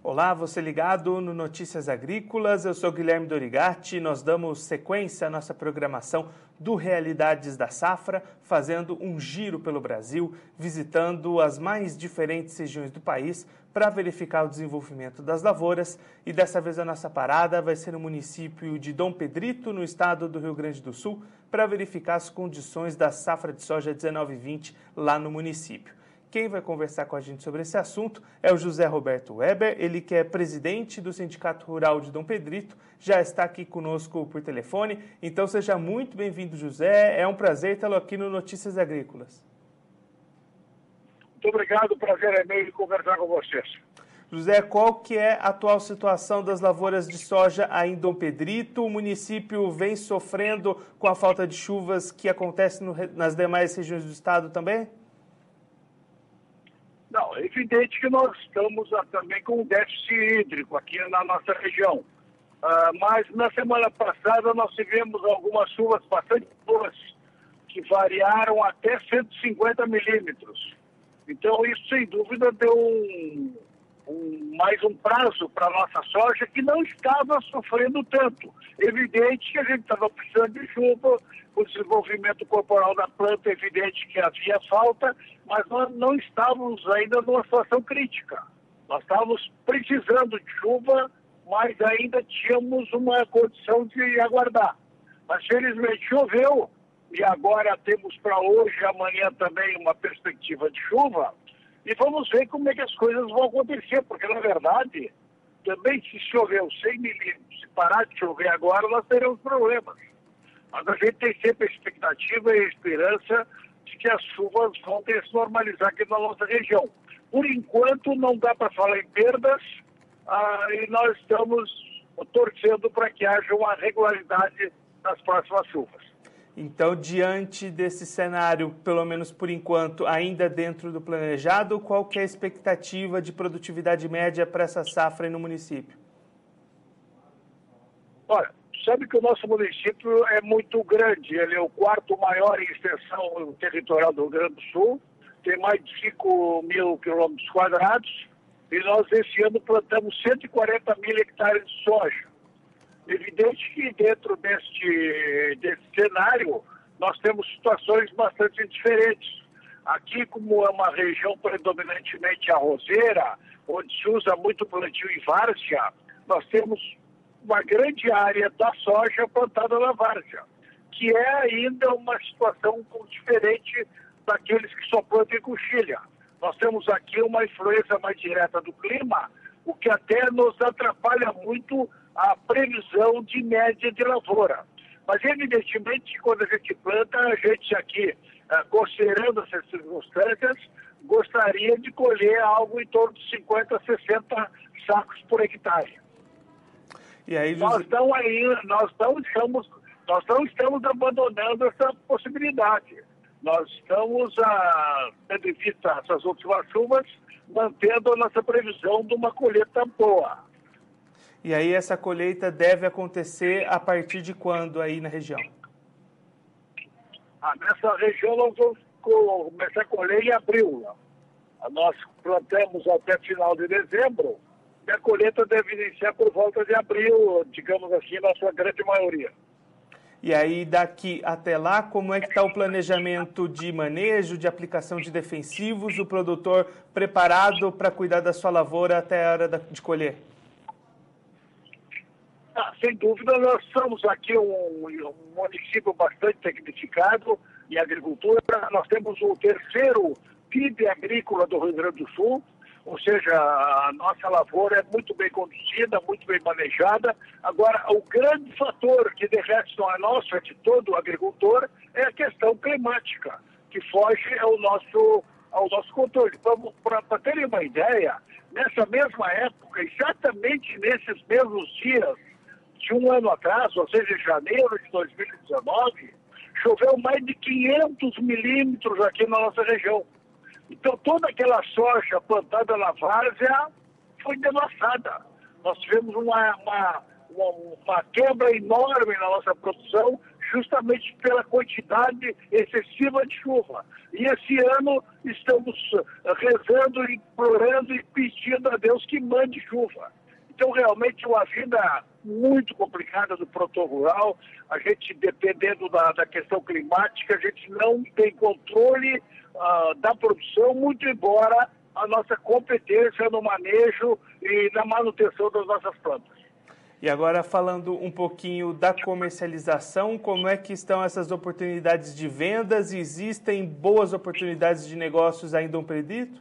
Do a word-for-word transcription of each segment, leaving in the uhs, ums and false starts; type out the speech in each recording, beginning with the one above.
Olá, você ligado no Notícias Agrícolas, eu sou Guilherme Dorigatti, nós damos sequência à nossa programação do Realidades da Safra, fazendo um giro pelo Brasil, visitando as mais diferentes regiões do país para verificar o desenvolvimento das lavouras, e dessa vez a nossa parada vai ser no município de Dom Pedrito, no estado do Rio Grande do Sul, para verificar as condições da safra de soja dezenove vinte lá no município. Quem vai conversar com a gente sobre esse assunto é o José Roberto Weber, ele que é presidente do Sindicato Rural de Dom Pedrito, já está aqui conosco por telefone. Então seja muito bem-vindo, José, é um prazer tê-lo aqui no Notícias Agrícolas. Muito obrigado, o prazer é meu de conversar com vocês. José, qual que é a atual situação das lavouras de soja aí em Dom Pedrito? O município vem sofrendo com a falta de chuvas que acontece no, nas demais regiões do estado também? Não, é evidente que nós estamos ah, também com um déficit hídrico aqui na nossa região. Ah, mas na semana passada nós tivemos algumas chuvas bastante boas, que variaram até cento e cinquenta milímetros. Então isso, sem dúvida, deu um, um, mais um prazo para a nossa soja, que não estava sofrendo tanto. Evidente que a gente estava precisando de chuva, o desenvolvimento corporal da planta, é evidente que havia falta, mas nós não estávamos ainda numa situação crítica. Nós estávamos precisando de chuva, mas ainda tínhamos uma condição de aguardar. Mas felizmente choveu, e agora temos para hoje e amanhã também uma perspectiva de chuva, e vamos ver como é que as coisas vão acontecer, porque na verdade, também se choveu cem milímetros, se parar de chover agora, nós teremos problemas. Mas a gente tem sempre a expectativa e a esperança de que as chuvas voltem a se normalizar aqui na nossa região. Por enquanto, não dá para falar em perdas, ah, e nós estamos torcendo para que haja uma regularidade nas próximas chuvas. Então, diante desse cenário, pelo menos por enquanto, ainda dentro do planejado, qual que é a expectativa de produtividade média para essa safra aí no município? Olha, sabe que o nosso município é muito grande, ele é o quarto maior em extensão territorial do Rio Grande do Sul, tem mais de cinco mil quilômetros quadrados, e nós esse ano plantamos cento e quarenta mil hectares de soja. Evidente que dentro deste, desse cenário nós temos situações bastante diferentes. Aqui, como é uma região predominantemente arrozeira, onde se usa muito plantio em várzea, nós temos uma grande área da soja plantada na várzea, que é ainda uma situação um pouco diferente daqueles que só plantam em coxilha. Nós temos aqui uma influência mais direta do clima, o que até nos atrapalha muito a previsão de média de lavoura. Mas, evidentemente, quando a gente planta, a gente aqui, considerando essas circunstâncias, gostaria de colher algo em torno de cinquenta, sessenta sacos por hectare. E aí, José... Nós não ainda, nós não estamos, nós não estamos abandonando essa possibilidade. Nós estamos, a, tendo em vista essas últimas chuvas, mantendo a nossa previsão de uma colheita boa. E aí essa colheita deve acontecer a partir de quando aí na região? Ah, nessa região nós vamos começar a colher em abril. Nós plantamos até final de dezembro, e a colheita deve iniciar por volta de abril, digamos assim, na sua grande maioria. E aí, daqui até lá, como é que está o planejamento de manejo, de aplicação de defensivos, o produtor preparado para cuidar da sua lavoura até a hora de colher? Ah, sem dúvida, nós somos aqui um, um município bastante tecnificado em agricultura. Nós temos o terceiro P I B agrícola do Rio Grande do Sul, ou seja, a nossa lavoura é muito bem conduzida, muito bem manejada. Agora, o grande fator que de resto não é nosso, é de todo agricultor, é a questão climática, que foge ao nosso, ao nosso controle. Para terem uma ideia, nessa mesma época, exatamente nesses mesmos dias de um ano atrás, ou seja, em janeiro de dois mil e dezenove, choveu mais de quinhentos milímetros aqui na nossa região. Então, toda aquela soja plantada na várzea foi devassada. Nós tivemos uma, uma, uma, uma quebra enorme na nossa produção, justamente pela quantidade excessiva de chuva. E esse ano estamos rezando, implorando e pedindo a Deus que mande chuva. Então, realmente, uma vida muito complicada do produtor rural. A gente, dependendo da, da questão climática, a gente não tem controle uh, da produção, muito embora a nossa competência no manejo e na manutenção das nossas plantas. E agora, falando um pouquinho da comercialização, como é que estão essas oportunidades de vendas? Existem boas oportunidades de negócios aí em Dom Pedrito?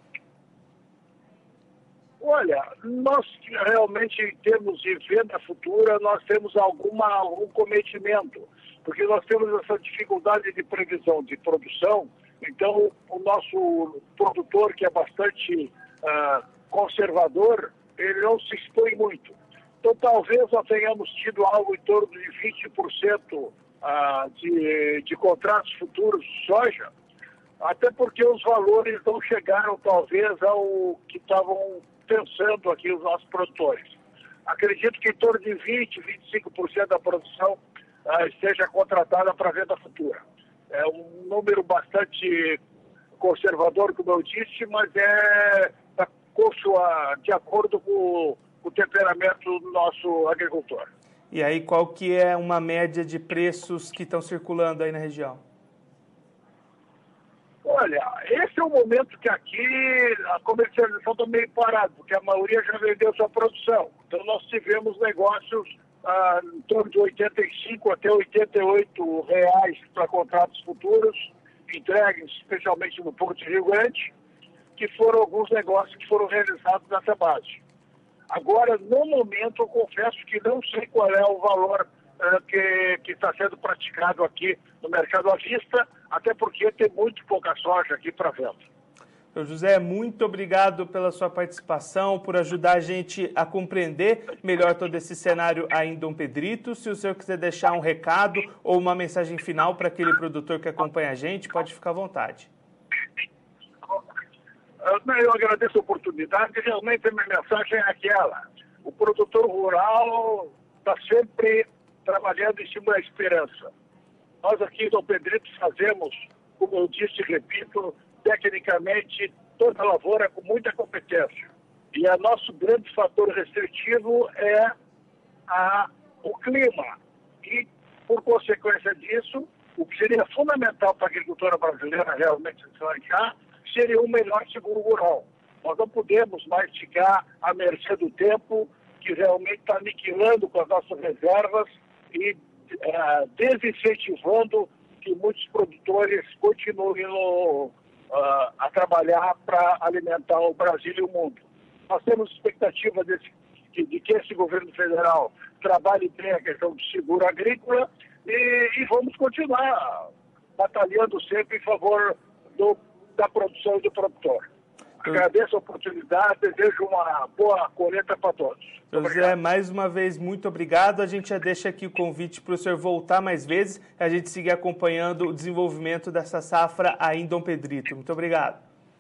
Olha, nós realmente, em termos de venda futura, nós temos alguma, algum cometimento, porque nós temos essa dificuldade de previsão de produção. Então, o nosso produtor, que é bastante uh, conservador, ele não se expõe muito. Então, talvez nós tenhamos tido algo em torno de vinte por cento uh, de, de contratos futuros de soja, até porque os valores não chegaram, talvez, ao que estavam pensando aqui os nossos produtores. Acredito que em torno de vinte, vinte e cinco por cento da produção uh, esteja contratada para venda futura. É um número bastante conservador, como eu disse, mas é de acordo com o temperamento do nosso agricultor. E aí, qual que é uma média de preços que estão circulando aí na região? Olha, esse é o momento que aqui a comercialização está meio parada, porque a maioria já vendeu sua produção. Então, nós tivemos negócios ah, em torno de oitenta e cinco até oitenta e oito reais para contratos futuros, entregues especialmente no Porto de Rio Grande, que foram alguns negócios que foram realizados nessa base. Agora, no momento, eu confesso que não sei qual é o valor uh, que, que está sendo praticado aqui no mercado à vista, até porque tem muito pouca soja aqui para venda. Seu José, muito obrigado pela sua participação, por ajudar a gente a compreender melhor todo esse cenário aí em Dom Pedrito. Se o senhor quiser deixar um recado ou uma mensagem final para aquele produtor que acompanha a gente, pode ficar à vontade. Eu agradeço a oportunidade. Realmente a minha mensagem é aquela: o produtor rural está sempre trabalhando em cima da esperança. Nós aqui em Dom Pedrito fazemos, como eu disse e repito, tecnicamente toda a lavoura com muita competência. E o nosso grande fator restritivo é a, o clima. E, por consequência disso, o que seria fundamental para a agricultura brasileira realmente deslanchar seria um melhor seguro rural. Nós não podemos mais ficar à mercê do tempo, que realmente está aniquilando com as nossas reservas e é, desincentivando que muitos produtores continuem no, uh, a trabalhar para alimentar o Brasil e o mundo. Nós temos expectativa desse, de, de que esse governo federal trabalhe bem a questão do seguro agrícola e, e vamos continuar batalhando sempre em favor do da produção e do produtor. Agradeço a oportunidade, desejo uma boa colheita para todos. José, mais uma vez, muito obrigado. A gente já deixa aqui o convite para o senhor voltar mais vezes, a gente seguir acompanhando o desenvolvimento dessa safra aí em Dom Pedrito. Muito obrigado.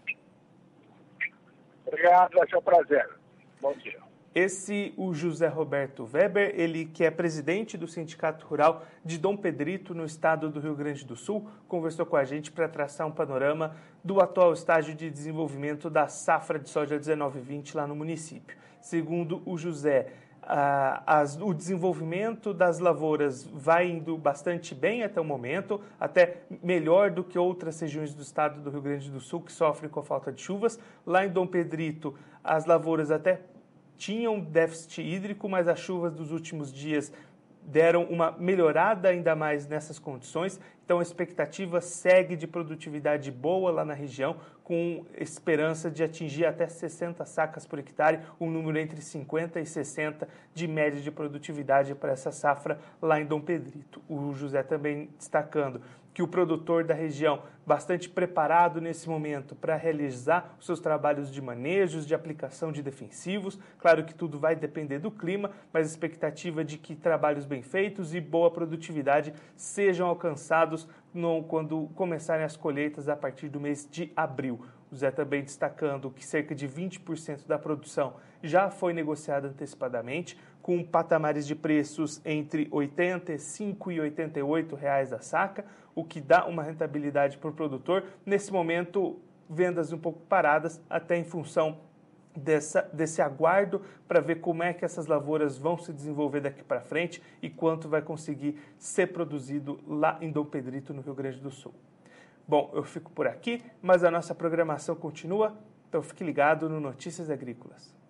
Obrigado, vai ser um prazer. Bom dia. Esse, o José Roberto Weber, ele que é presidente do Sindicato Rural de Dom Pedrito, no estado do Rio Grande do Sul, conversou com a gente para traçar um panorama do atual estágio de desenvolvimento da safra de soja dezenove vinte lá no município. Segundo o José, a, as, o desenvolvimento das lavouras vai indo bastante bem até o momento, até melhor do que outras regiões do estado do Rio Grande do Sul que sofrem com a falta de chuvas. Lá em Dom Pedrito, as lavouras até tinham déficit hídrico, mas as chuvas dos últimos dias deram uma melhorada ainda mais nessas condições. Então, a expectativa segue de produtividade boa lá na região, com esperança de atingir até sessenta sacas por hectare, um número entre cinquenta e sessenta de média de produtividade para essa safra lá em Dom Pedrito. O José também destacando que o produtor da região, bastante preparado nesse momento para realizar os seus trabalhos de manejos, de aplicação de defensivos. Claro que tudo vai depender do clima, mas a expectativa de que trabalhos bem feitos e boa produtividade sejam alcançados no, quando começarem as colheitas a partir do mês de abril. O Zé também destacando que cerca de vinte por cento da produção já foi negociada antecipadamente, com patamares de preços entre oitenta e cinco e oitenta e oito reais a saca, o que dá uma rentabilidade para o produtor. Nesse momento, vendas um pouco paradas, até em função dessa, desse aguardo para ver como é que essas lavouras vão se desenvolver daqui para frente e quanto vai conseguir ser produzido lá em Dom Pedrito, no Rio Grande do Sul. Bom, eu fico por aqui, mas a nossa programação continua, então fique ligado no Notícias Agrícolas.